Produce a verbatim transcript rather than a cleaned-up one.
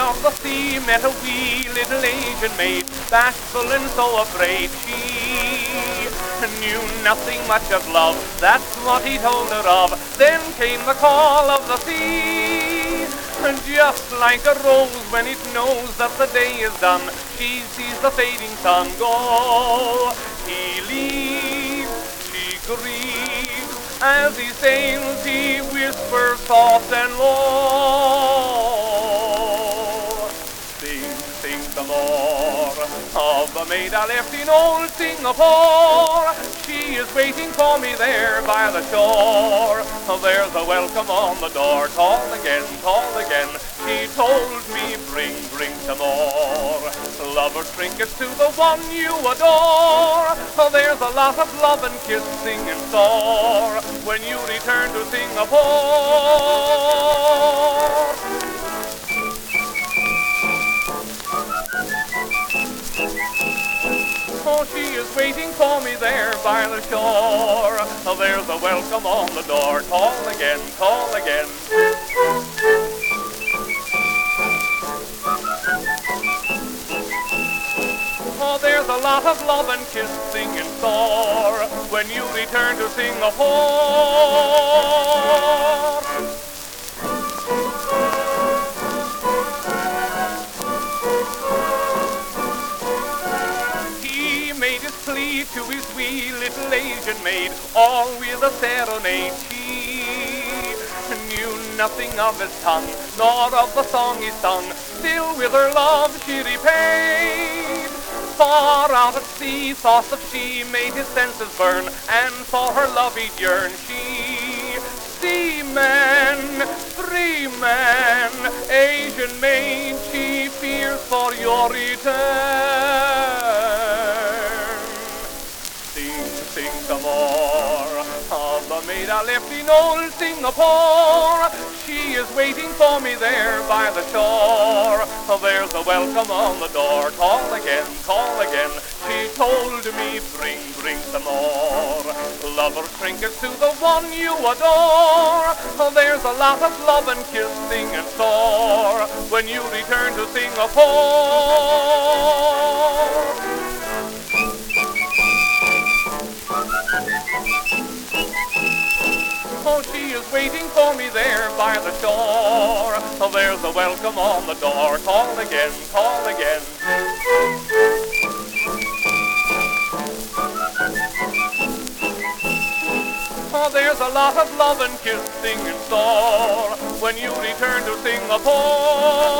of the sea met a wee little Asian maid, bashful and so afraid. She knew nothing much of love, that's what he told her of. Then came the call of the sea, and just like a rose when it knows that the day is done, she sees the fading sun go. He leaves, she grieves, as he sails he whispers soft and low. Sing, sing some more of the maid I left in old Singapore. She is waiting for me there by the shore. There's a welcome on the door. Call again, call again. She told me, bring, bring some more lover's trinkets to the one you adore. There's a lot of love and kissing in store when you return to Singapore. Oh, she is waiting for me there by the shore. There's a welcome on the door. Call again, call again. Oh, there's a lot of love and kissing in store when you return to Singapore. Plea to his wee little Asian maid, all with a serenade. She knew nothing of his tongue, nor of the song he sung. Still with her love she repaid. Far out at sea, thoughts of she made his senses burn, and for her love he'd yearn. She, seaman, free man, Asian maid, she fears for your return. Sing some more of the maid I left in old Singapore. She is waiting for me there by the shore. There's a welcome on the door. Call again, call again. She told me, bring, bring some more lover's trinkets to the one you adore. There's a lot of love and kissing in store when you return to Singapore. Oh, she is waiting for me there by the shore. There's a welcome on the door. Call again, call again. Oh, there's a lot of love and kissing in store when you return to Singapore.